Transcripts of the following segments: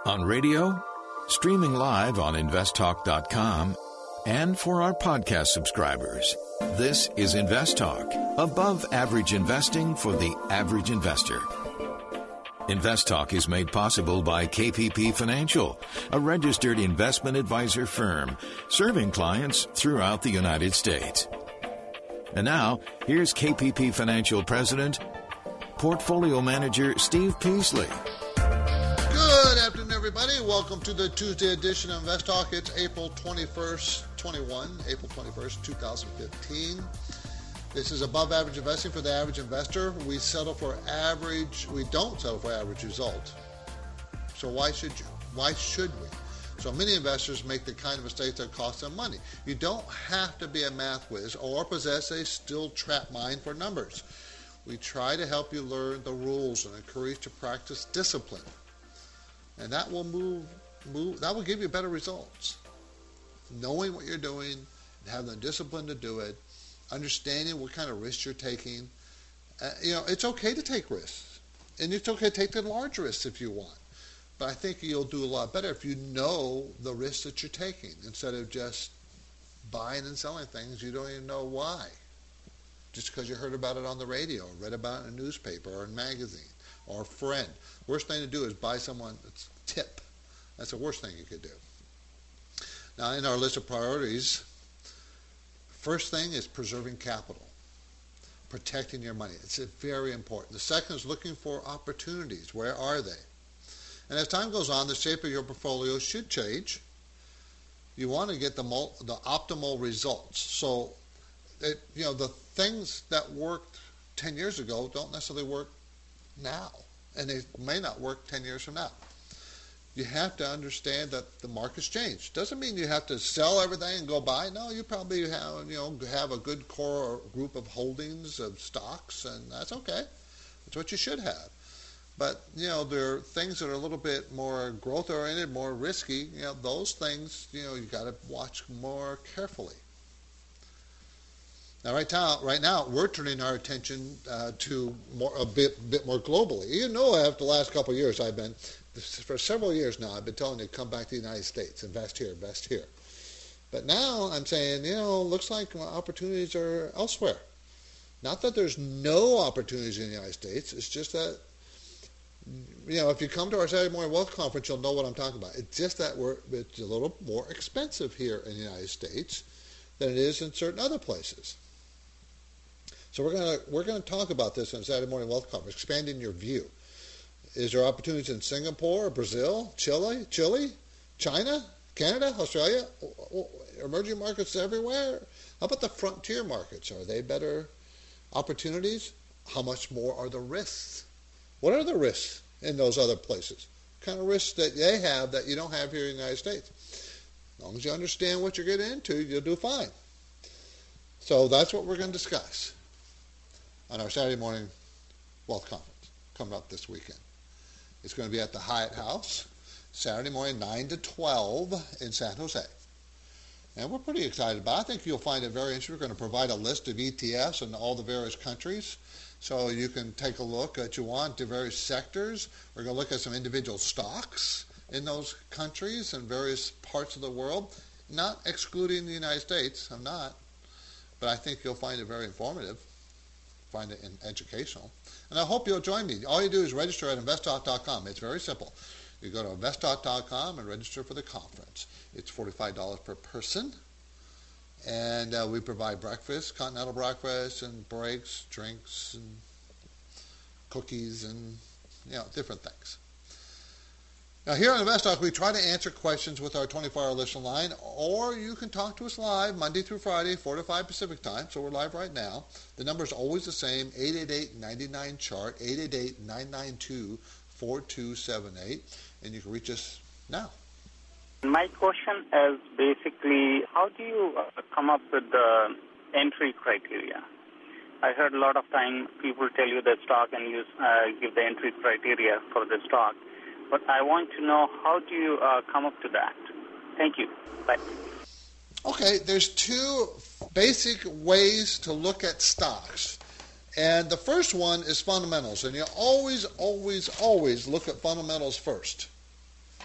on radio, streaming live on investtalk.com, and for our podcast subscribers. This is Invest Talk, above average investing for the average investor. Invest Talk is made possible by KPP Financial, a registered investment advisor firm serving clients throughout the United States. And now, here's KPP Financial President, Portfolio Manager Steve Peasley. Good afternoon, everybody. Welcome to the Tuesday edition of Invest Talk. It's April 21st, 2015. This is above average investing for the average investor. We don't settle for average result. So why should you? Why should we? So many investors make the kind of mistakes that cost them money. You don't have to be a math whiz or possess a still trap mind for numbers. We try to help you learn the rules and encourage you to practice discipline. And that will that will give you better results. Knowing what you're doing and having the discipline to do it, understanding what kind of risks you're taking. It's okay to take risks. And it's okay to take the large risks if you want. But I think you'll do a lot better if you know the risks that you're taking instead of just buying and selling things you don't even know why. Just because you heard about it on the radio or read about it in a newspaper or in a magazine or a friend. Worst thing to do is buy someone's tip. That's the worst thing you could do. Now, in our list of priorities, first thing is preserving capital, protecting your money. It's very important. The second is looking for opportunities. Where are they? And as time goes on, the shape of your portfolio should change. You want to get the optimal results. So, the things that worked 10 years ago don't necessarily work now, and they may not work 10 years from now. You have to understand that the market's changed. Doesn't mean you have to sell everything and go buy. No, you probably have a good core group of holdings of stocks, and that's okay. That's what you should have. But, there are things that are a little bit more growth-oriented, more risky. Those things, you got to watch more carefully. Now, right now, we're turning our attention to a bit more globally. After the last couple of years, for several years now, I've been telling you to come back to the United States, invest here. But now I'm saying, looks like opportunities are elsewhere. Not that there's no opportunities in the United States. It's just that, if you come to our Saturday Morning Wealth Conference, you'll know what I'm talking about. It's just that it's a little more expensive here in the United States than it is in certain other places. So we're going to talk about this on Saturday Morning Wealth Conference, expanding your view. Is there opportunities in Singapore, Brazil, Chile, China, Canada, Australia, emerging markets everywhere? How about the frontier markets? Are they better opportunities? How much more are the risks? What are the risks in those other places? What kind of risks that they have that you don't have here in the United States? As long as you understand what you're getting into, you'll do fine. So that's what we're going to discuss on our Saturday Morning Wealth Conference coming up this weekend. It's going to be at the Hyatt House, Saturday morning, 9 to 12 in San Jose. And we're pretty excited about it. I think you'll find it very interesting. We're going to provide a list of ETFs in all the various countries, so you can take a look at the various sectors. We're going to look at some individual stocks in those countries and various parts of the world, not excluding the United States. I'm not. But I think you'll find it very informative, find it educational. And I hope you'll join me. All you do is register at investtalk.com. It's very simple. You go to investtalk.com and register for the conference. It's $45 per person. And we provide breakfast, continental breakfast, and breaks, drinks, and cookies, and different things. Now, here on Invest Talk, we try to answer questions with our 24-hour listener line, or you can talk to us live Monday through Friday, 4 to 5 Pacific time, so we're live right now. The number is always the same, 888-99-CHART, 888-992-4278, and you can reach us now. My question is basically, how do you come up with the entry criteria? I heard a lot of time people tell you the stock and you give the entry criteria for the stock. But I want to know, how do you come up to that? Thank you. Bye. Okay, there's two basic ways to look at stocks. And the first one is fundamentals. And you always look at fundamentals first.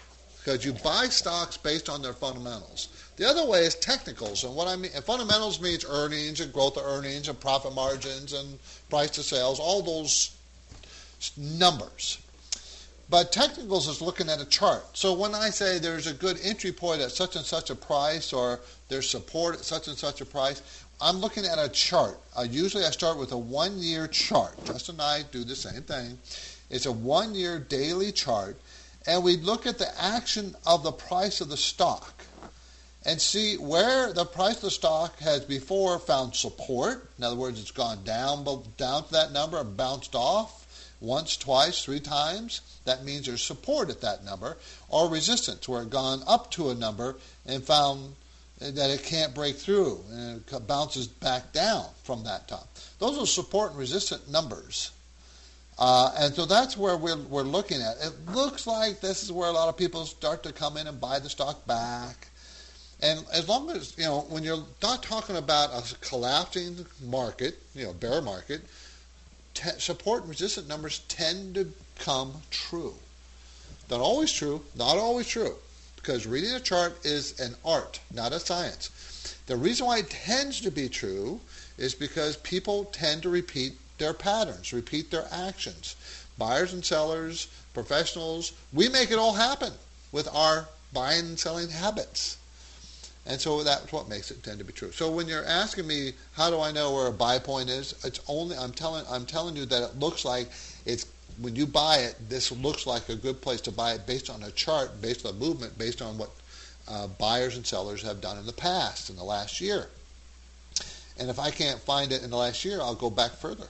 because you buy stocks based on their fundamentals. The other way is technicals, and what I mean, and fundamentals means earnings and growth of earnings and profit margins and price to sales, all those numbers. But technicals is looking at a chart. So when I say there's a good entry point at such and such a price, or there's support at such and such a price, I'm looking at a chart. Usually I start with a 1-year chart. Justin and I do the same thing. It's a 1-year daily chart, and we look at the action of the price of the stock and see where the price of the stock has before found support. In other words, it's gone down to that number and bounced off once, twice, 3 times. That means there's support at that number, or resistance, where it's gone up to a number and found that it can't break through and it bounces back down from that top. Those are support and resistant numbers. And so that's where we're looking at. It looks like this is where a lot of people start to come in and buy the stock back. And as long as, when you're not talking about a collapsing market, bear market, support and resistant numbers tend to come true. Not always true, because reading a chart is an art, not a science. The reason why it tends to be true is because people tend to repeat their patterns, repeat their actions. Buyers and sellers, professionals, we make it all happen with our buying and selling habits. And so that's what makes it tend to be true. So when you're asking me, how do I know where a buy point is? It's only I'm telling you that it looks like it's when you buy it. This looks like a good place to buy it based on a chart, based on movement, based on what buyers and sellers have done in the past, in the last year. And if I can't find it in the last year, I'll go back further.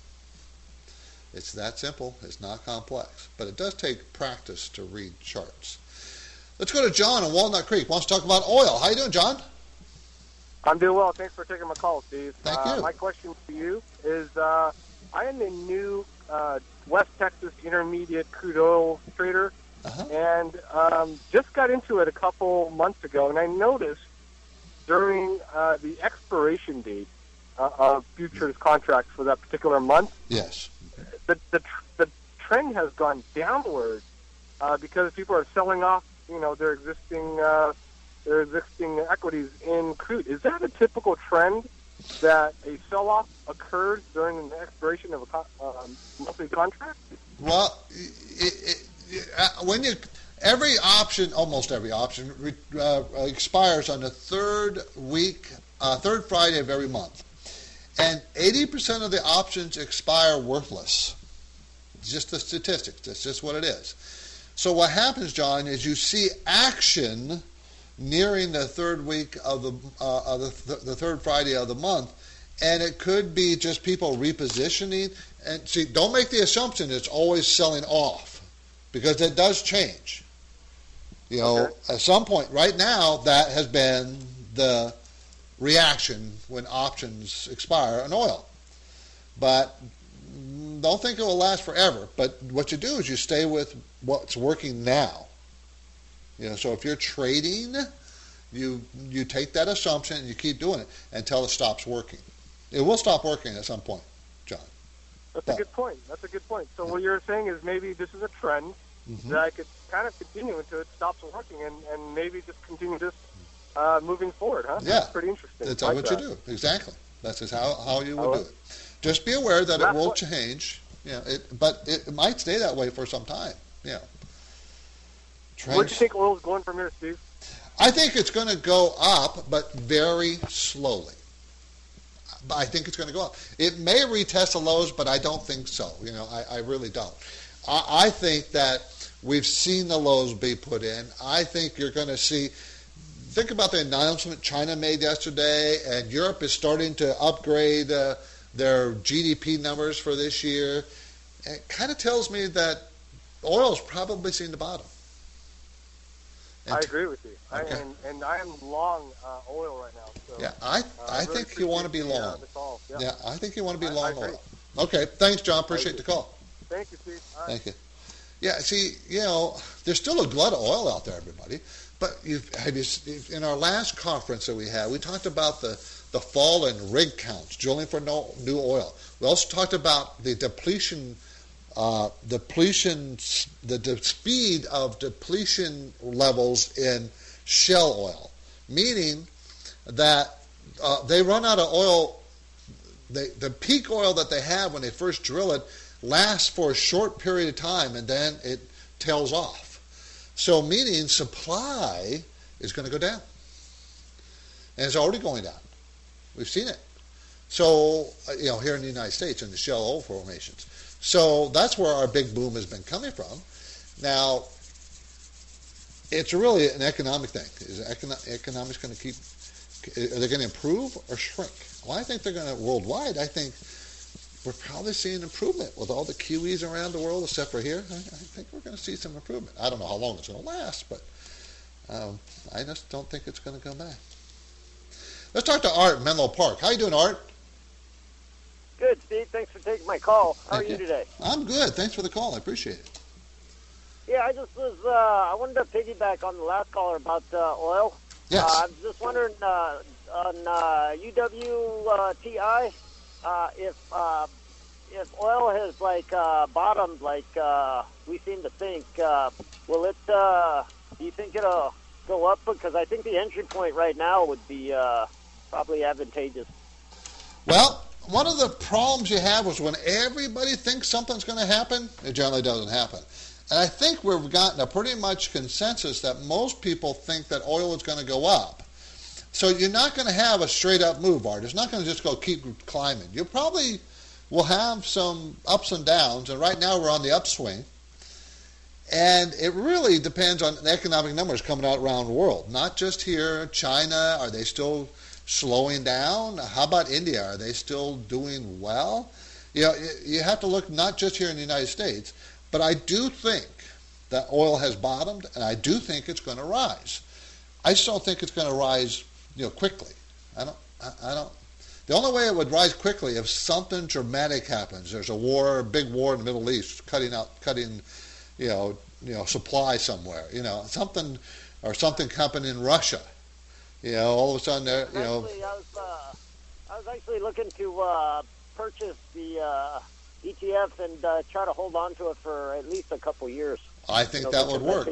It's that simple. It's not complex, but it does take practice to read charts. Let's go to John in Walnut Creek. Wants to talk about oil. How you doing, John? I'm doing well. Thanks for taking my call, Steve. Thank you. My question to you is, I am a new West Texas intermediate crude oil trader, and just got into it a couple months ago, and I noticed during the expiration date of futures contracts for that particular month, yes, the trend has gone downward because people are selling off their existing equities in crude. Is that a typical trend that a sell-off occurs during the expiration of a monthly contract? Well, almost every option expires on the third Friday of every month, and 80% of the options expire worthless. It's just the statistics. That's just what it is. So what happens, John, is you see action nearing the third week of the third Friday of the month, and it could be just people repositioning. And see, don't make the assumption it's always selling off, because it does change. At some point, right now, that has been the reaction when options expire on oil. But don't think it will last forever. But what you do is you stay with what's working now. So if you're trading, you take that assumption and you keep doing it until it stops working. It will stop working at some point, John. That's a good point. So what you're saying is maybe this is a trend that I could kind of continue until it stops working, and maybe just continue this moving forward, huh? Yeah. That's pretty interesting. That's what you do. Exactly. That's just how you would do it. Just be aware that it will change. But it might stay that way for some time. Yeah. Where do you think oil is going from here, Steve? I think it's going to go up, but very slowly. I think it's going to go up. It may retest the lows, but I don't think so. I really don't. I think that we've seen the lows be put in. I think you're going to see. Think about the announcement China made yesterday, and Europe is starting to upgrade their GDP numbers for this year. And it kind of tells me that oil's probably seen the bottom. I agree with you. Okay. And I am long oil right now. So, yeah, I really think you want to be long. Yeah, I think you want to be long oil. Okay, thanks, John. Appreciate the call. Thank you, Steve. Thank you. Yeah, see, there's still a glut of oil out there, everybody. But in our last conference that we had, we talked about the fall in rig counts, drilling for new oil. We also talked about the depletion the speed of depletion levels in shale oil, meaning that they run out of oil. The peak oil that they have when they first drill it lasts for a short period of time, and then it tails off. So meaning supply is going to go down. And it's already going down. We've seen it. So, here in the United States in the shale oil formations. So that's where our big boom has been coming from. Now, it's really an economic thing. Is economics going to keep, are they going to improve or shrink? Well, I think they're going to, worldwide, I think we're probably seeing improvement with all the Kiwis around the world, except for here. I think we're going to see some improvement. I don't know how long it's going to last, but I just don't think it's going to go back. Let's talk to Art in Menlo Park. How you doing, Art? Good, Steve. Thanks for taking my call. How are you today? I'm good. Thanks for the call. I appreciate it. Yeah, I just was, I wanted to piggyback on the last caller about oil. Yes. I was just wondering on UWTI, if oil has bottomed like we seem to think, will it? Do you think it'll go up? Because I think the entry point right now would be probably advantageous. Well, one of the problems you have is when everybody thinks something's going to happen, it generally doesn't happen. And I think we've gotten a pretty much consensus that most people think that oil is going to go up. So you're not going to have a straight-up move, Art. It's not going to just keep climbing. You probably will have some ups and downs, and right now we're on the upswing. And it really depends on the economic numbers coming out around the world, not just here. China, are they still slowing down? How about India? Are they still doing well? You have to look not just here in the United States, but I do think that oil has bottomed, and I do think it's going to rise. I just don't think it's going to rise, quickly. I don't. The only way it would rise quickly if something dramatic happens. There's a big war in the Middle East, cutting supply somewhere. Something happened in Russia. All of a sudden there. I was actually looking to purchase the ETF and try to hold on to it for at least a couple years. I think that would work.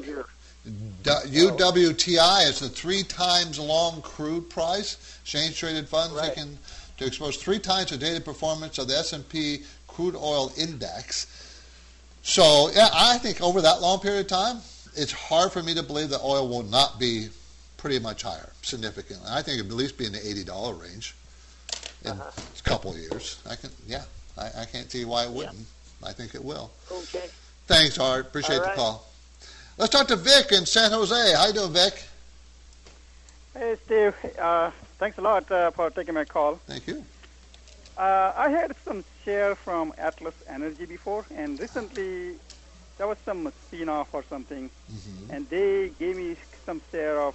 UWTI is the 3 times long crude price. Exchange traded funds to expose 3 times the daily performance of the S&P crude oil index. So I think over that long period of time, it's hard for me to believe that oil will not be pretty much higher, significantly. I think it'll at least be in the $80 range in a couple of years. I can't see why it wouldn't. Yeah. I think it will. Okay. Thanks, Art. Appreciate the call. Let's talk to Vic in San Jose. How you doing, Vic? Hey, Steve. Thanks a lot for taking my call. Thank you. I had some share from Atlas Energy before, and recently there was some spin-off or something, and they gave me some share of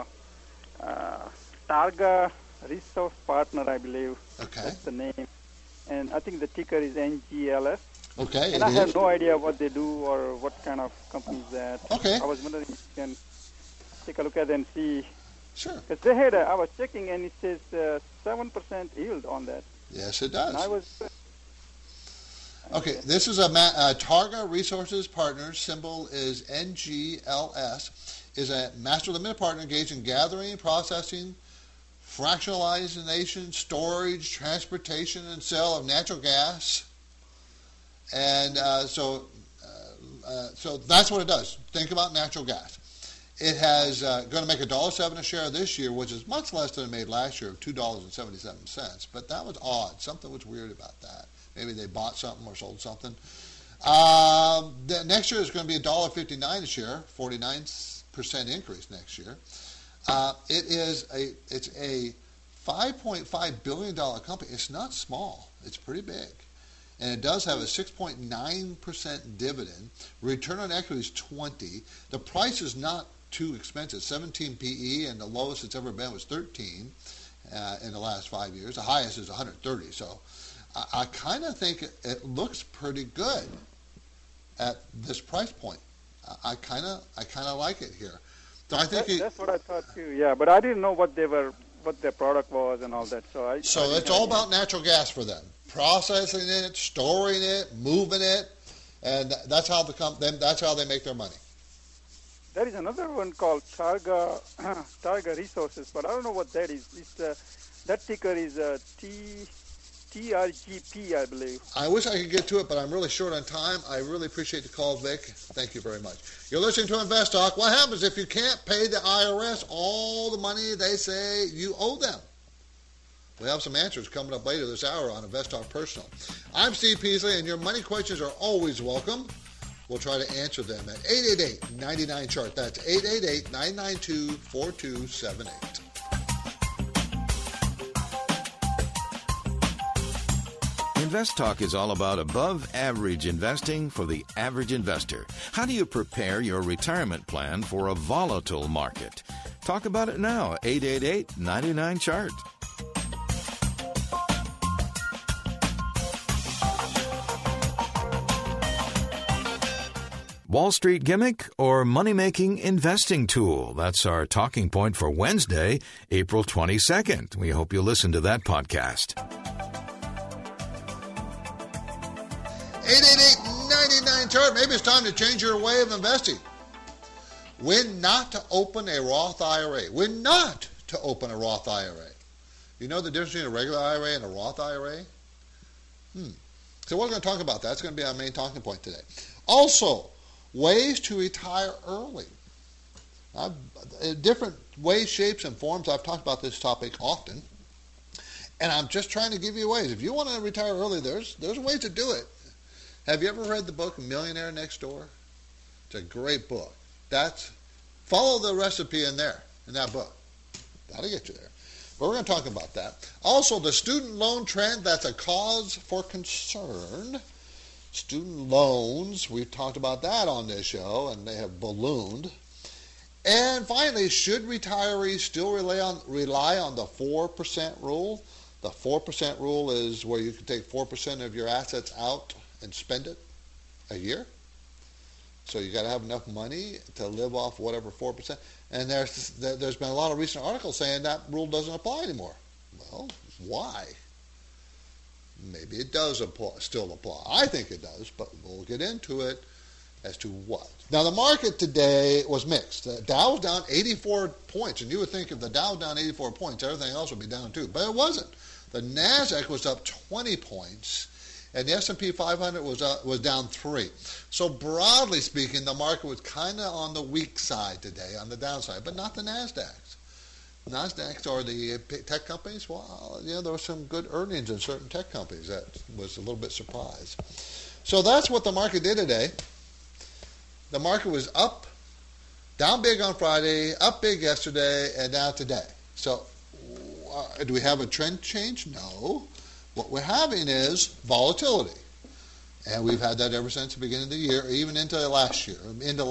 Targa Resource Partner, I believe. Okay. That's the name. And I think the ticker is NGLS. Okay. And I have no idea what they do or what kind of company is that. Okay. I was wondering if you can take a look at it and see. Sure. Because they had, I was checking, and it says 7% yield on that. Yes, it does. And I was... Okay, this is a Targa Resources Partners, symbol is NGLS, is a master limited partner engaged in gathering, processing, fractionalization, storage, transportation, and sale of natural gas. And so that's what it does. Think about natural gas. It has going to make $1.07 a share this year, which is much less than it made last year of $2.77. But that was odd. Something was weird about that. Maybe they bought something or sold something. Next year is going to be $1.59 a share, 49% increase next year. It's a $5.5 billion company. It's not small. It's pretty big. And it does have a 6.9% dividend. Return on equity is 20. The price is not too expensive, 17 PE, and the lowest it's ever been was 13 in the last 5 years. The highest is 130. So I kind of think it looks pretty good at this price point. I kind of like it here. So I think that's what I thought too. Yeah, but I didn't know what their product was and all that. So it's all about natural gas for them. Processing it, storing it, moving it. And that's how they make their money. There is another one called Targa Resources, but I don't know what that is. That ticker is TRGP, I believe. I wish I could get to it, but I'm really short on time. I really appreciate the call, Vic. Thank you very much. You're listening to Invest Talk. What happens if you can't pay the IRS all the money they say you owe them? We have some answers coming up later this hour on Invest Talk Personal. I'm Steve Peasley, and your money questions are always welcome. We'll try to answer them at 888-99-CHART. That's 888-992-4278. Invest Talk is all about above-average investing for the average investor. How do you prepare your retirement plan for a volatile market? Talk about it now, 888-99-CHART. Wall Street gimmick or money-making investing tool? That's our talking point for Wednesday, April 22nd. We hope you'll listen to that podcast. 888-99-CHART. Maybe it's time to change your way of investing. When not to open a Roth IRA. When not to open a Roth IRA. You know the difference between a regular IRA and a Roth IRA? So we're going to talk about that. That's going to be our main talking point today. Also, ways to retire early. Different ways, shapes, and forms. I've talked about this topic often. And I'm just trying to give you ways. If you want to retire early, there's ways to do it. Have you ever read the book Millionaire Next Door? It's a great book. Follow the recipe in that book. That'll get you there. But we're going to talk about that. Also, the student loan trend, that's a cause for concern. Student loans, we've talked about that on this show, and they have ballooned. And finally, should retirees still rely on the 4% rule? The 4% rule is where you can take 4% of your assets out and spend it a year. So you got to have enough money to live off whatever 4%. And there's been a lot of recent articles saying that rule doesn't apply anymore. Well, why? Maybe it does still apply. I think it does, but we'll get into it as to what. Now, the market today was mixed. The Dow was down 84 points, and you would think if the Dow was down 84 points, everything else would be down too. But it wasn't. The NASDAQ was up 20 points, and the S&P 500 was down 3. So broadly speaking, the market was kind of on the weak side today, on the downside, but not the NASDAQs. NASDAQs are the tech companies. Well, there were some good earnings in certain tech companies. That was a little bit surprised. So that's what the market did today. The market was up, down big on Friday, up big yesterday, and down today. So do we have a trend change? No. What we're having is volatility. And we've had that ever since the beginning of the year, even into last year.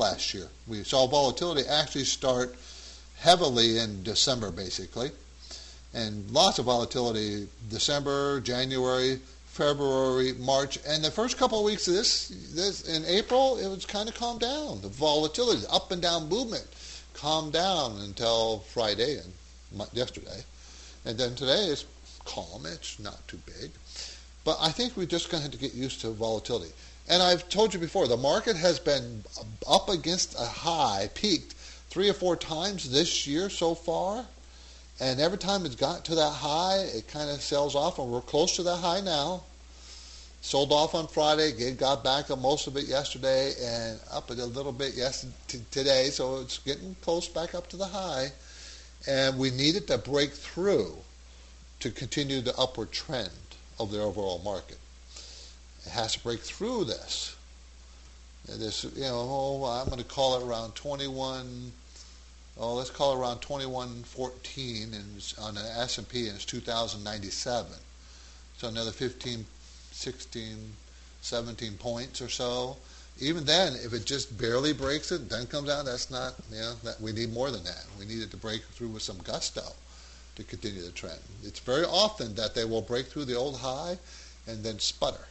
We saw volatility actually start heavily in December, basically. And lots of volatility December, January, February, March. And the first couple of weeks of this in April, it was kind of calmed down. The volatility, the up and down movement calmed down until Friday and yesterday. And then today is calm. It's not too big. But I think we're just going to have to get used to volatility. And I've told you before, the market has been up against a high, peaked 3 or 4 times this year so far. And every time it's got to that high, it kind of sells off. And we're close to that high now. Sold off on Friday, got back up most of it yesterday, and up a little bit today. So it's getting close back up to the high. And we need it to break through to continue the upward trend of the overall market. It has to break through this. I'm going to call it around 21. Let's call it around 2114 and on the S&P, and it's 2097. So another 15, 16, 17 points or so. Even then, if it just barely breaks it, then comes out, that's not, that we need more than that. We need it to break through with some gusto to continue the trend. It's very often that they will break through the old high and then sputter.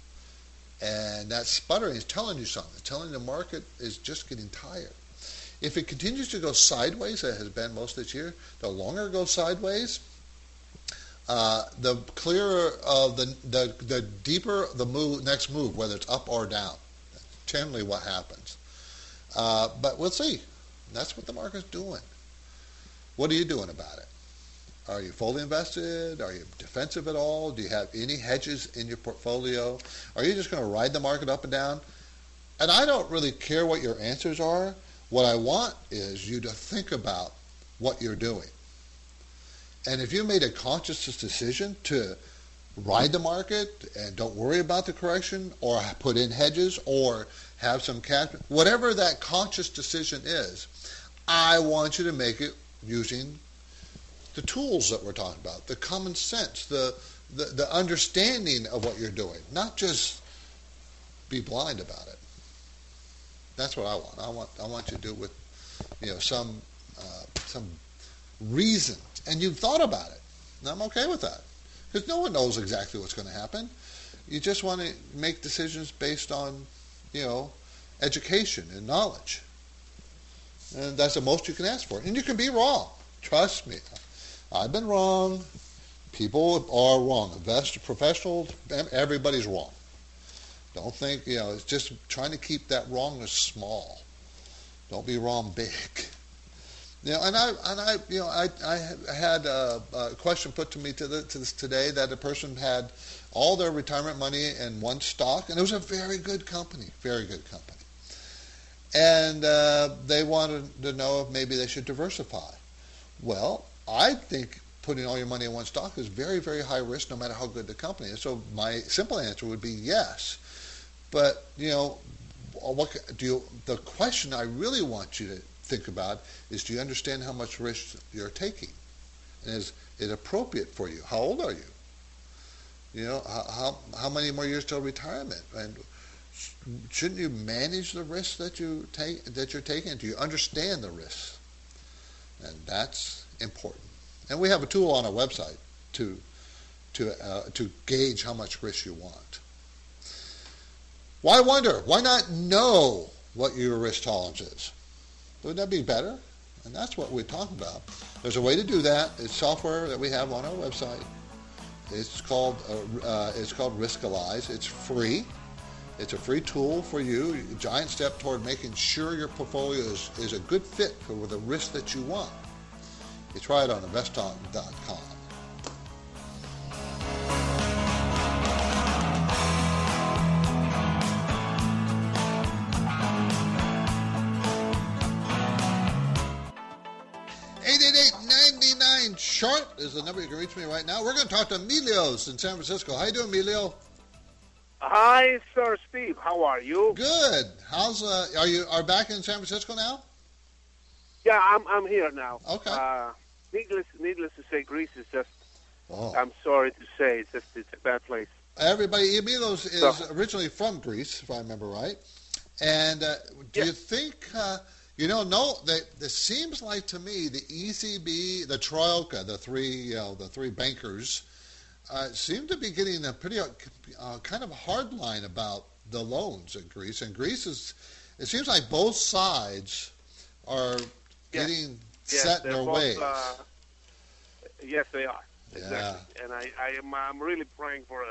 And that sputtering is telling you something. It's telling the market is just getting tired. If it continues to go sideways, as it has been most of this year, the longer it goes sideways, the clearer, the deeper the next move, whether it's up or down. generally what happens. But we'll see. That's what the market's doing. What are you doing about it? Are you fully invested? Are you defensive at all? Do you have any hedges in your portfolio? Are you just going to ride the market up and down? And I don't really care what your answers are. What I want is you to think about what you're doing. And if you made a conscious decision to ride the market and don't worry about the correction, or put in hedges, or have some cash, whatever that conscious decision is, I want you to make it using the tools that we're talking about, the common sense, the understanding of what you're doing, not just be blind about it. That's what I want. I want you to do it with, some reason, and you've thought about it. And I'm okay with that, because no one knows exactly what's going to happen. You just want to make decisions based on, education and knowledge, and that's the most you can ask for. And you can be wrong. Trust me, I've been wrong. People are wrong. Investors, professionals, everybody's wrong. Don't think, it's just trying to keep that wrongness small. Don't be wrong big. And I had a question put to me to this today, that a person had all their retirement money in one stock, and it was a very good company. And they wanted to know if maybe they should diversify. Well, I think putting all your money in one stock is very, very high risk, no matter how good the company is. So my simple answer would be yes. But, the question I really want you to think about is, do you understand how much risk you're taking? And is it appropriate for you? How old are you? How many more years till retirement? And shouldn't you manage the risks that you're taking? Do you understand the risks? And that's important. And we have a tool on our website to gauge how much risk you want. Why wonder? Why not know what your risk tolerance is? Wouldn't that be better? And that's what we're talking about. There's a way to do that. It's software that we have on our website. It's called Riskalyze. It's free. It's a free tool for you. A giant step toward making sure your portfolio is a good fit for the risk that you want. You try it on investtalk.com. Sharp is the number you can reach me right now. We're going to talk to Emilios in San Francisco. How you doing, Emilio? Hi, Sir Steve. How are you? Good. How's are you back in San Francisco now? Yeah, I'm here now. Okay. Needless to say, Greece is just. Oh. I'm sorry to say, it's a bad place. Everybody, Emilios is originally from Greece, if I remember right. And do you think? It seems like to me the ECB, the Troika, the three bankers, seem to be getting a pretty kind of a hard line about the loans in Greece. And Greece it seems like both sides are getting set in their ways. Yes, they are. Yeah. Exactly. And I'm really praying for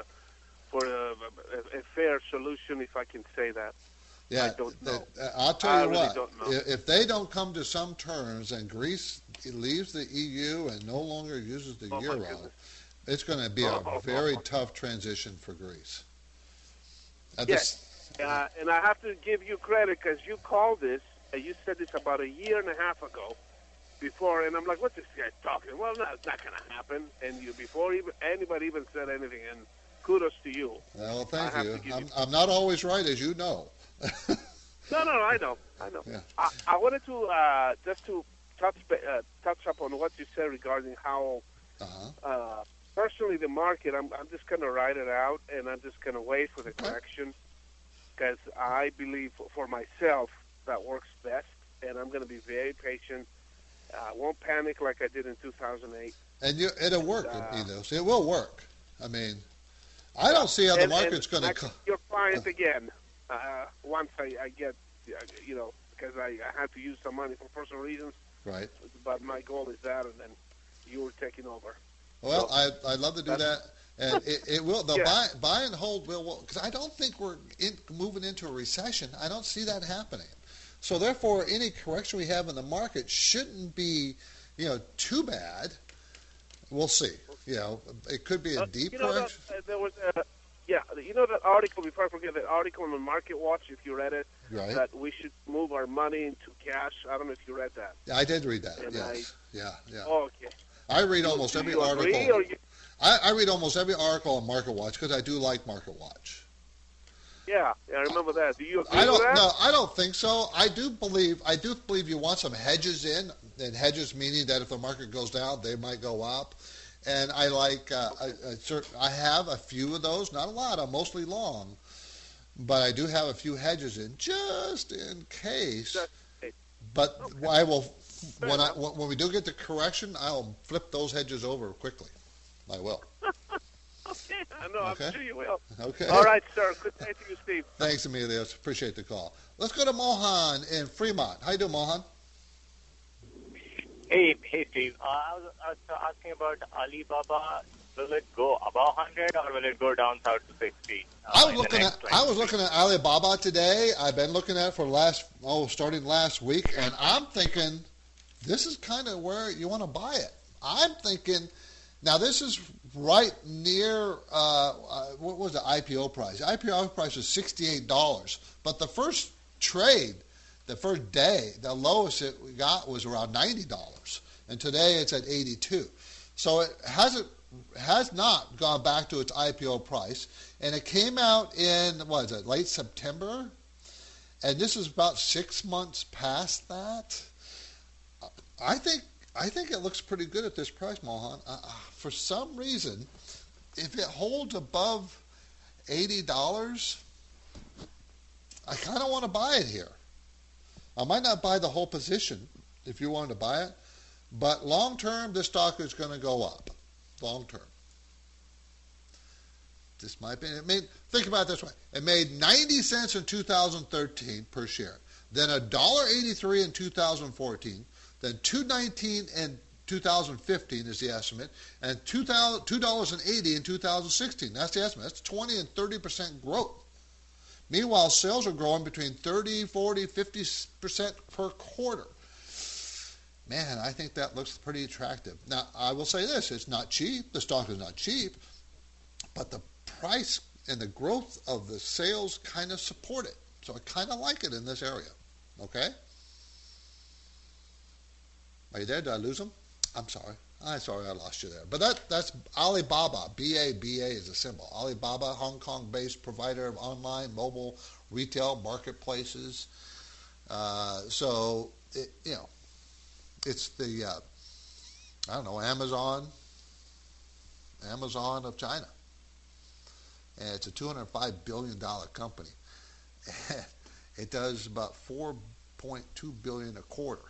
a fair solution, if I can say that. Yeah, I don't know. I'll tell you really what, if they don't come to some terms and Greece leaves the EU and no longer uses the euro, it's going to be a very tough transition for Greece. Yes, and I have to give you credit because you called this, and you said this about a year and a half ago before, and I'm like, what's this guy talking? Well, no, it's not going to happen. And before anybody even said anything, and kudos to you. Well, thank you. I'm not always right, as you know. No, I know. Yeah. I wanted to just to touch up on what you said regarding how personally the market. I'm just going to ride it out, and I'm just going to wait for the correction because I believe for myself that works best, and I'm going to be very patient. I won't panic like I did in 2008. And it'll work, it will work. I mean, I don't see how the market's going to. Your client again. Once I get, because I had to use some money for personal reasons. Right. But my goal is that, and then you were taking over. Well, I'd love to do that. And it will. The Yeah. buy and hold will, because I don't think we're moving into a recession. I don't see that happening. So therefore, any correction we have in the market shouldn't be, too bad. We'll see. It could be a deep correction. There was that article, before I forget, that article on the Market Watch, if you read it, Right. that we should move our money into cash. I don't know if you read that. I did read that. And Yes. Yeah. Oh, okay. I read almost Do every you article. agree, or I read almost every article on Market Watch because I do like Market Watch. Yeah, I remember that. Do you agree I don't. with that? No, I don't think so. I do believe you want some hedges in, and hedges meaning that if the market goes down, they might go up. And I like. I have a few of those, not a lot. I'm mostly long, but I do have a few hedges in just in case. But I will when we do get the correction, I'll flip those hedges over quickly. I will. Okay, I know. Okay. I'm sure you will. Okay. All right, sir. Good day to you, Steve. Thanks, Emilios. Appreciate the call. Let's go to Mohan in Fremont. How you doing, Mohan? Hey, Steve. I was asking about Alibaba. Will it go above 100 or will it go down south to 60? I was looking at Alibaba today. I've been looking at it for starting last week, and I'm thinking this is kind of where you want to buy it. I'm thinking now this is right near what was the IPO price? The IPO price was $68, but the first trade, the first day, the lowest it we got was around $90, and today it's at 82. So it has not gone back to its IPO price, and it came out in late September, and this is about 6 months past that. I think it looks pretty good at this price, Mohan. For some reason, if it holds above $80, I kind of want to buy it here. I might not buy the whole position if you wanted to buy it, but long term, this stock is going to go up. Long term. This might be. Think about it this way. It made 90 cents in 2013 per share, then $1.83 in 2014, then $2.19 in 2015 is the estimate, and $2.80 in 2016. That's the estimate. That's 20 and 30% growth. Meanwhile, sales are growing between 30, 40, 50% per quarter. Man, I think that looks pretty attractive. Now, I will say this. It's not cheap. The stock is not cheap, but the price and the growth of the sales kind of support it. So I kind of like it in this area. Okay? Are you there? Did I lose him? I'm sorry. I lost you there. But that's Alibaba. BA is a symbol. Alibaba, Hong Kong-based provider of online, mobile, retail marketplaces. It's the, Amazon of China. And it's a $205 billion company. And it does about $4.2 billion a quarter.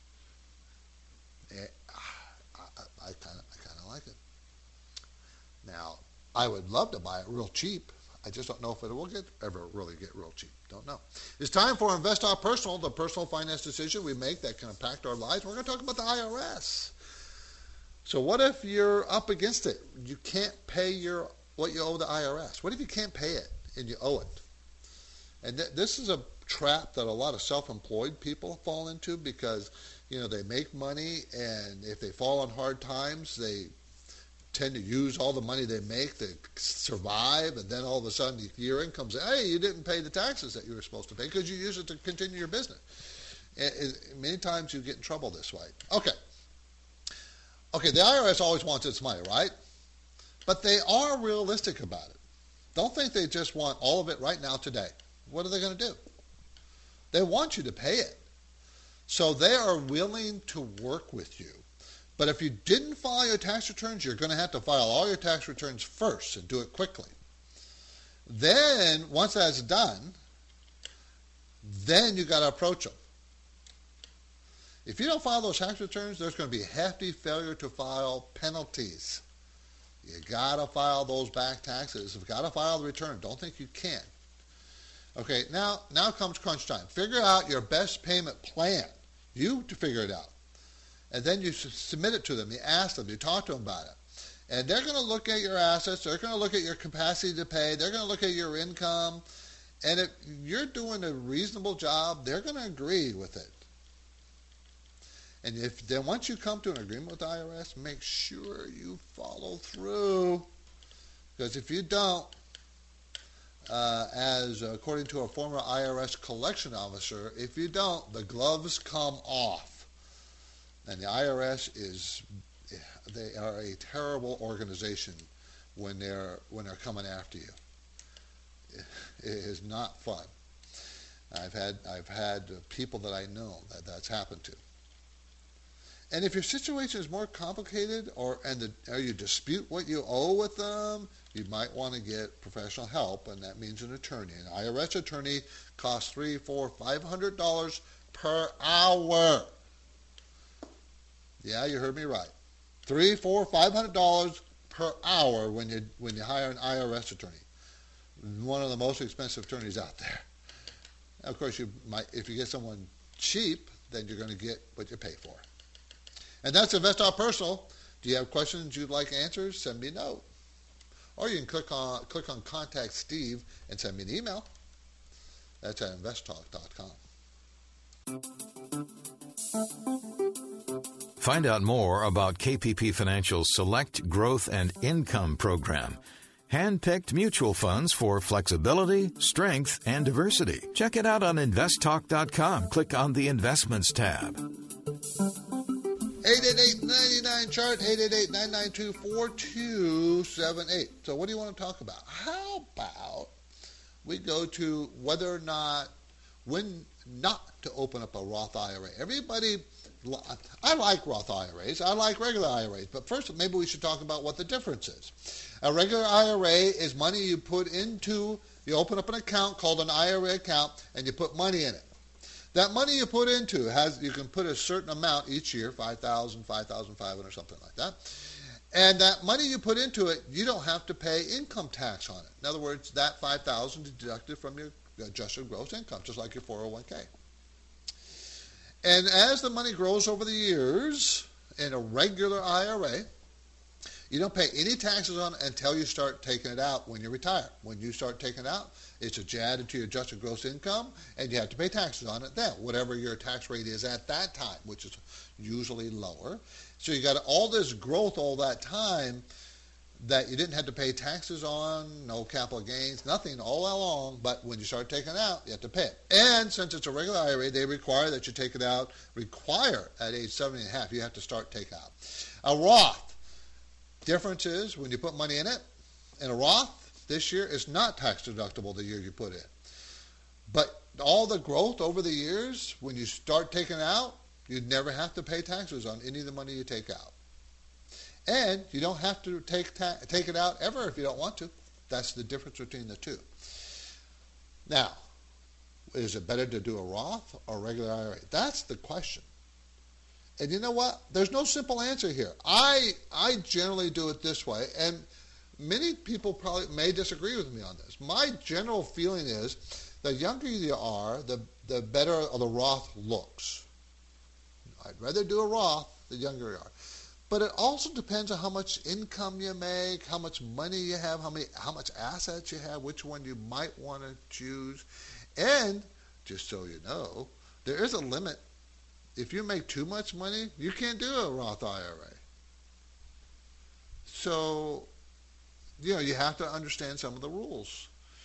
And I kind of like it. Now, I would love to buy it real cheap. I just don't know if it will ever really get real cheap. Don't know. It's time for InvestTalk Personal, the personal finance decision we make that can impact our lives. We're going to talk about the IRS. So what if you're up against it? You can't pay what you owe the IRS. What if you can't pay it and you owe it? And this is a trap that a lot of self-employed people fall into because, they make money, and if they fall on hard times, they tend to use all the money they make to survive, and then all of a sudden the year end comes, hey, you didn't pay the taxes that you were supposed to pay because you use it to continue your business. And many times you get in trouble this way. Okay, the IRS always wants its money, right? But they are realistic about it. Don't think they just want all of it right now today. What are they going to do? They want you to pay it. So they are willing to work with you. But if you didn't file your tax returns, you're going to have to file all your tax returns first and do it quickly. Then, once that's done, then you got to approach them. If you don't file those tax returns, there's going to be a hefty failure to file penalties. You got to file those back taxes. You've got to file the return. Don't think you can. Okay, now comes crunch time. Figure out your best payment plan. You to figure it out. And then you submit it to them. You ask them. You talk to them about it. And they're going to look at your assets. They're going to look at your capacity to pay. They're going to look at your income. And if you're doing a reasonable job, they're going to agree with it. And then once you come to an agreement with the IRS, make sure you follow through. Because if you don't, as according to a former IRS collection officer, if you don't, the gloves come off. And the IRS they are a terrible organization when they're coming after you. It is not fun. I've had people that I know that's happened to. And if your situation is more complicated, or you dispute what you owe with them, you might want to get professional help, and that means an attorney. An IRS attorney costs $300, $400, $500 per hour. Yeah, you heard me right. $300, $400, $500 per hour when you hire an IRS attorney. One of the most expensive attorneys out there. Of course, if you get someone cheap, then you're going to get what you pay for. And that's InvestTalk Personal. Do you have questions you'd like answers? Send me a note. Or you can click on Contact Steve and send me an email. That's at investtalk.com. Find out more about KPP Financial's Select Growth and Income Program. Hand-picked mutual funds for flexibility, strength, and diversity. Check it out on investtalk.com. Click on the Investments tab. 888-99-CHART, 888-992-4278. So what do you want to talk about? How about we go to whether or not, when not to open up a Roth IRA. I like Roth IRAs. I like regular IRAs. But first, maybe we should talk about what the difference is. A regular IRA is money you open up an account called an IRA account, and you put money in it. That money you put into you can put a certain amount each year, $5,000, $5,500, something like that. And that money you put into it, you don't have to pay income tax on it. In other words, that $5,000 is deducted from your adjusted gross income, just like your 401k. And as the money grows over the years in a regular IRA, you don't pay any taxes on it until you start taking it out when you retire. When you start taking it out, it's added to your adjusted gross income, and you have to pay taxes on it then, whatever your tax rate is at that time, which is usually lower. So you got all this growth all that time that you didn't have to pay taxes on, no capital gains, nothing all along, but when you start taking it out, you have to pay it. And since it's a regular IRA, they require that you take it out, at age 70.5, you have to start take out. A Roth. Difference is when you put money in it, in a Roth, this year is not tax deductible the year you put in. But all the growth over the years, when you start taking it out, you'd never have to pay taxes on any of the money you take out. And you don't have to take it out ever if you don't want to. That's the difference between the two. Now, is it better to do a Roth or a regular IRA? That's the question. And you know what? There's no simple answer here. I generally do it this way, and many people probably may disagree with me on this. My general feeling is the younger you are, the better the Roth looks. I'd rather do a Roth the younger you are. But it also depends on how much income you make, how much money you have, how much assets you have, which one you might want to choose. And, just so you know, there is a limit. If you make too much money, you can't do a Roth IRA. So, you have to understand some of the rules.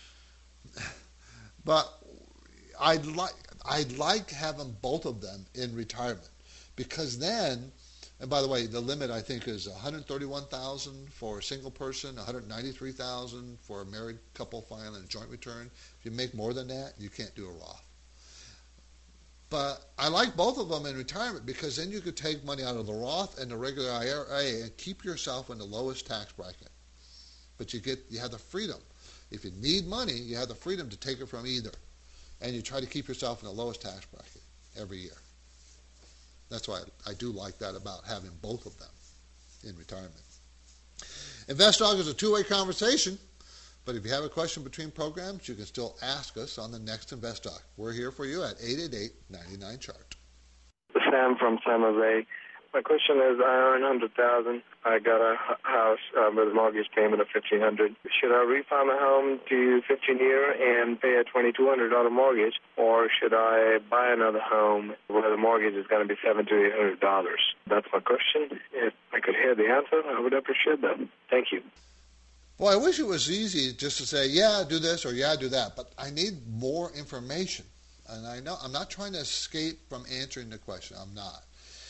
But I'd like having both of them in retirement, because then, and by the way, the limit I think is $131,000 for a single person, $193,000 for a married couple filing a joint return. If you make more than that, you can't do a Roth. But I like both of them in retirement, because then you could take money out of the Roth and the regular IRA and keep yourself in the lowest tax bracket. But you have the freedom. If you need money, you have the freedom to take it from either. And you try to keep yourself in the lowest tax bracket every year. That's why I do like that about having both of them in retirement. InvestTalk is a two-way conversation. But if you have a question between programs, you can still ask us on the next InvestTalk. We're here for you at 888-99-CHART. Sam from San Jose. My question is, I earn $100,000. I got a house with a mortgage payment of $1,500. Should I refi my home to 15-year and pay a $2,200 mortgage, or should I buy another home where the mortgage is going to be $700 to $800? That's my question. If I could hear the answer, I would appreciate that. Thank you. Boy, I wish it was easy just to say, yeah, do this or yeah, do that, but I need more information. And I know I'm not trying to escape from answering the question. I'm not.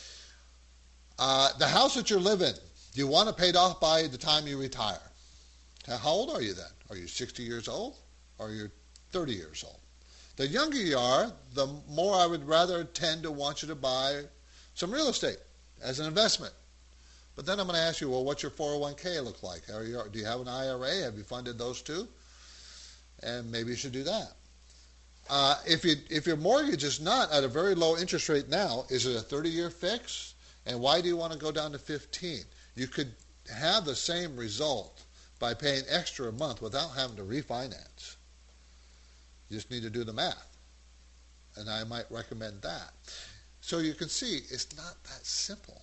The house that you live in, do you want it paid off by the time you retire? How old are you then? Are you 60 years old or you're 30 years old? The younger you are, the more I would rather tend to want you to buy some real estate as an investment. But then I'm going to ask you, well, what's your 401k look like? Do you have an IRA? Have you funded those too? And maybe you should do that. If your mortgage is not at a very low interest rate now, is it a 30-year fix? And why do you want to go down to 15? You could have the same result by paying extra a month without having to refinance. You just need to do the math. And I might recommend that. So you can see it's not that simple.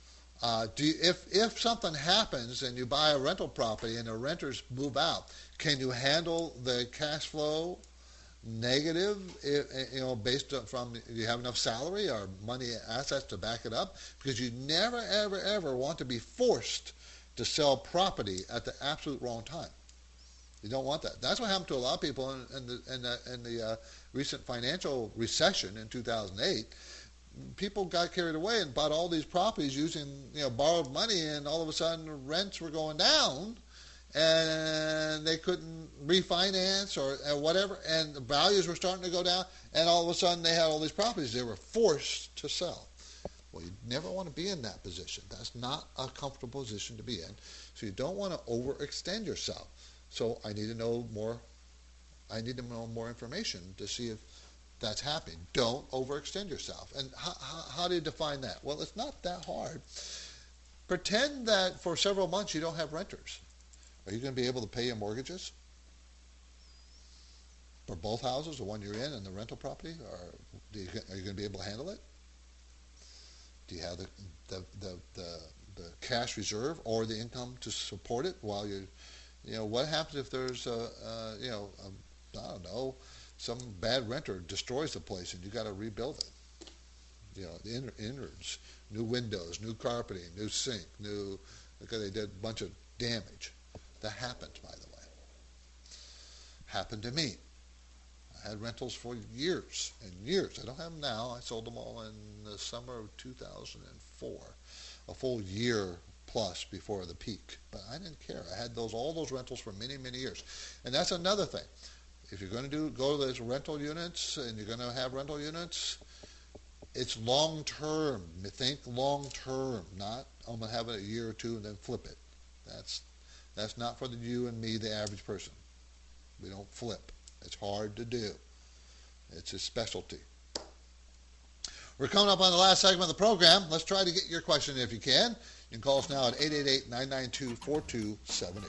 If something happens and you buy a rental property and the renters move out, can you handle the cash flow negative, based from, do you have enough salary or money assets to back it up? Because you never, ever, ever want to be forced to sell property at the absolute wrong time. You don't want that. That's what happened to a lot of people in the recent financial recession in 2008. People got carried away and bought all these properties using borrowed money, and all of a sudden rents were going down. And they couldn't refinance or whatever, and the values were starting to go down, and all of a sudden they had all these properties they were forced to sell. Well, you never want to be in that position. That's not a comfortable position to be in. So you don't want to overextend yourself. So I need to know more. I need to know more information to see if that's happening. Don't overextend yourself. And how do you define that? Well, it's not that hard. Pretend that for several months you don't have renters. Are you going to be able to pay your mortgages for both houses, the one you're in and the rental property? Or are you going to be able to handle it? Do you have the cash reserve or the income to support it while what happens if there's I don't know, some bad renter destroys the place and you got to rebuild it? The innards, new windows, new carpeting, new sink, they did a bunch of damage. That happened, by the way. Happened to me. I had rentals for years and years. I don't have them now. I sold them all in the summer of 2004, a full year plus before the peak. But I didn't care. I had all those rentals for many, many years. And that's another thing. If you're going to go to those rental units and you're going to have rental units, it's long term. Think long term, not I'm going to have it a year or two and then flip it. That's not for you and me, the average person. We don't flip. It's hard to do. It's a specialty. We're coming up on the last segment of the program. Let's try to get your question if you can. You can call us now at 888-992-4278.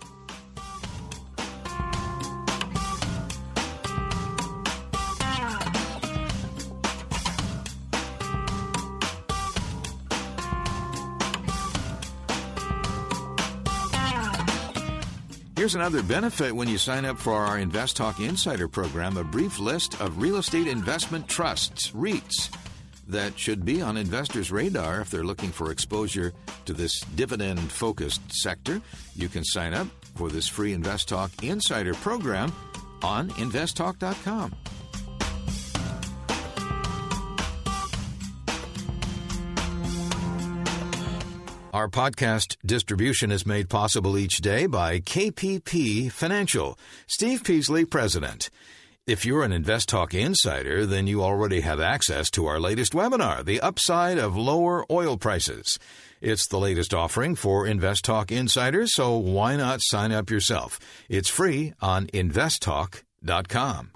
Here's another benefit when you sign up for our Invest Talk Insider program, a brief list of real estate investment trusts, REITs, that should be on investors' radar if they're looking for exposure to this dividend-focused sector. You can sign up for this free Invest Talk Insider program on investtalk.com. Our podcast distribution is made possible each day by KPP Financial. Steve Peasley, President. If you're an Invest Talk Insider, then you already have access to our latest webinar, The Upside of Lower Oil Prices. It's the latest offering for Invest Talk Insiders, so why not sign up yourself? It's free on investtalk.com.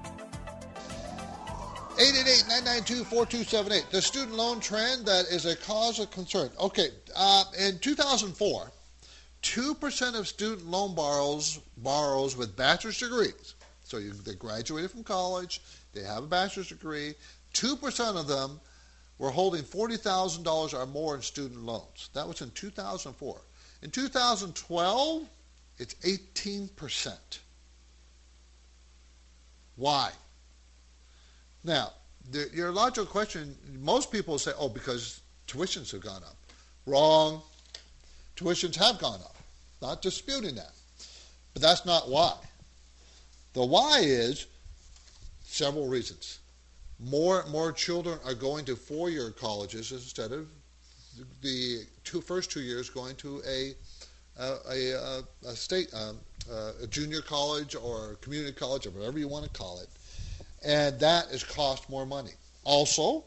888-992-4278. The student loan trend that is a cause of concern. Okay, in 2004, 2% of student loan borrowers with bachelor's degrees. So they graduated from college, they have a bachelor's degree. 2% of them were holding $40,000 or more in student loans. That was in 2004. In 2012, it's 18%. Why? Now, your logical question, most people say, oh, because tuitions have gone up. Wrong. Tuitions have gone up. Not disputing that. But that's not why. The why is several reasons. More children are going to four-year colleges instead of the first 2 years going to a state, a junior college or community college or whatever you want to call it. And that has cost more money. Also,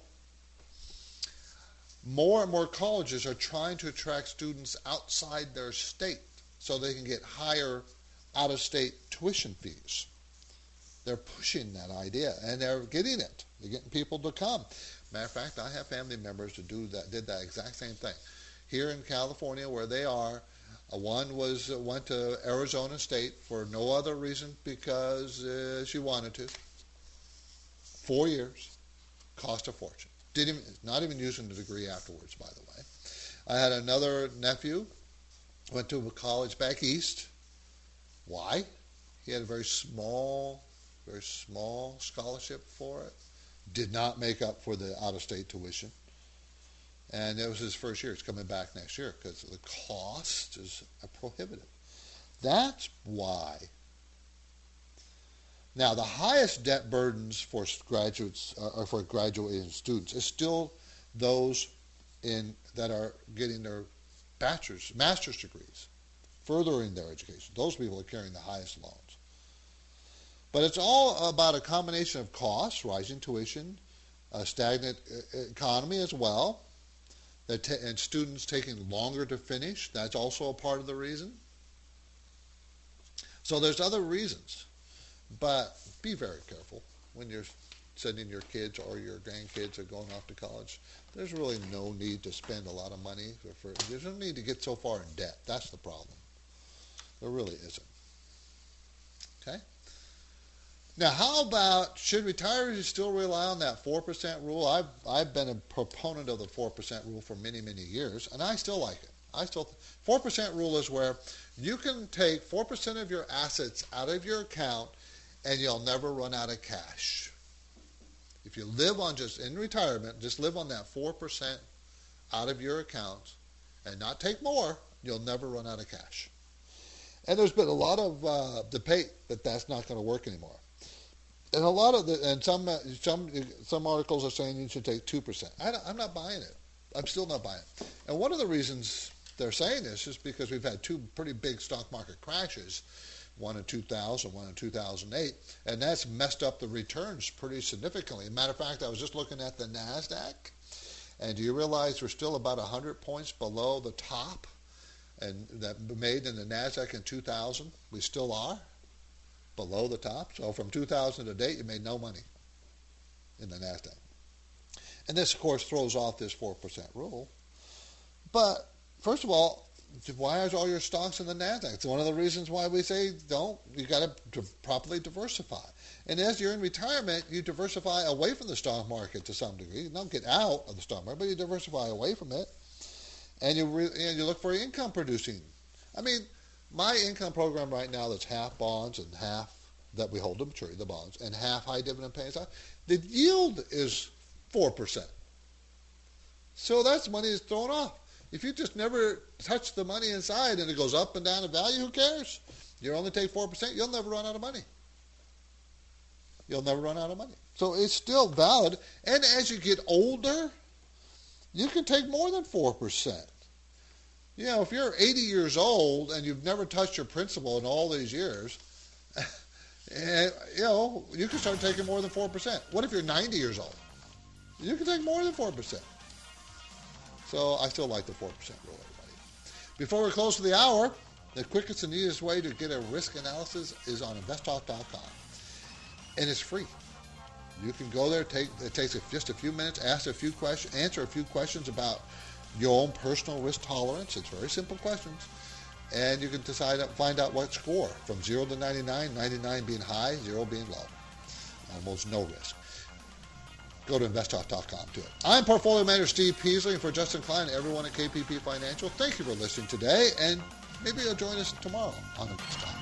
more and more colleges are trying to attract students outside their state so they can get higher out-of-state tuition fees. They're pushing that idea, and they're getting it. They're getting people to come. Matter of fact, I have family members who did that exact same thing. Here in California, where they are, one went to Arizona State for no other reason because she wanted to. 4 years, cost a fortune. Not even using the degree afterwards, by the way. I had another nephew, went to a college back east. Why? He had a very small scholarship for it. Did not make up for the out-of-state tuition. And it was his first year. It's coming back next year because the cost is prohibitive. That's why. Now, the highest debt burdens for graduates or for graduating students is still those that are getting their master's degrees, furthering their education. Those people are carrying the highest loans. But it's all about a combination of costs, rising tuition, a stagnant economy as well, and students taking longer to finish. That's also a part of the reason. So there's other reasons. But be very careful when you're sending your kids or your grandkids are going off to college. There's really no need to spend a lot of money. There's no need to get so far in debt. That's the problem. There really isn't. Okay? Now, how about, should retirees still rely on that 4% rule? I've been a proponent of the 4% rule for many, many years, and I still like it. 4% rule is where you can take 4% of your assets out of your account and you'll never run out of cash. If you live on in retirement, just live on that 4% out of your account and not take more, you'll never run out of cash. And there's been a lot of debate that that's not going to work anymore. And some articles are saying you should take 2%. I'm not buying it. I'm still not buying it. And one of the reasons they're saying this is because we've had two pretty big stock market crashes, one in 2000, one in 2008, and that's messed up the returns pretty significantly. As a matter of fact, I was just looking at the NASDAQ, and do you realize we're still about 100 points below the top and that made in the NASDAQ in 2000? We still are below the top. So from 2000 to date, you made no money in the NASDAQ. And this, of course, throws off this 4% rule. But first of all, why is all your stocks in the NASDAQ? It's one of the reasons why we say you got to properly diversify. And as you're in retirement, you diversify away from the stock market to some degree. You don't get out of the stock market, but you diversify away from it. And you look for income producing. I mean, my income program right now that's half bonds and half that we hold to maturity, the bonds, and half high dividend paying stock, the yield is 4%. So that's money that's thrown off. If you just never touch the money inside and it goes up and down in value, who cares? You only take 4%, you'll never run out of money. You'll never run out of money. So it's still valid. And as you get older, you can take more than 4%. You know, if you're 80 years old and you've never touched your principal in all these years, and, you can start taking more than 4%. What if you're 90 years old? You can take more than 4%. So I still like the 4% rule, everybody. Before we close for the hour, the quickest and easiest way to get a risk analysis is on investtalk.com. And it's free. You can go there, it takes just a few minutes, answer a few questions about your own personal risk tolerance. It's very simple questions. And you can find out what score, from 0 to 99, 99 being high, 0 being low. Almost no risk. Go to investtalk.com to it. I'm Portfolio Manager Steve Peasley, and for Justin Klein and everyone at KPP Financial, thank you for listening today, and maybe you'll join us tomorrow on Invest Talk.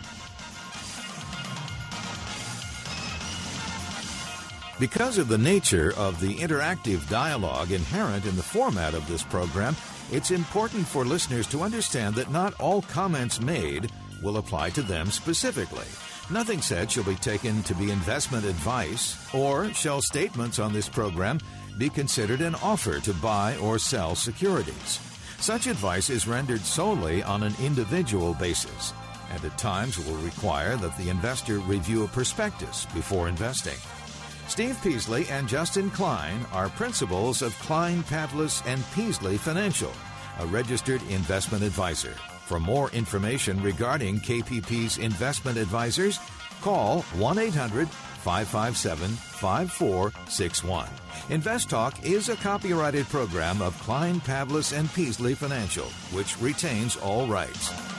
Because of the nature of the interactive dialogue inherent in the format of this program, it's important for listeners to understand that not all comments made will apply to them specifically. Nothing said shall be taken to be investment advice, or shall statements on this program be considered an offer to buy or sell securities. Such advice is rendered solely on an individual basis, and at times will require that the investor review a prospectus before investing. Steve Peasley and Justin Klein are principals of Klein, Pavlis & Peasley Financial, a registered investment advisor. For more information regarding KPP's investment advisors, call 1-800-557-5461. Invest Talk is a copyrighted program of Klein, Pavlis & Peasley Financial, which retains all rights.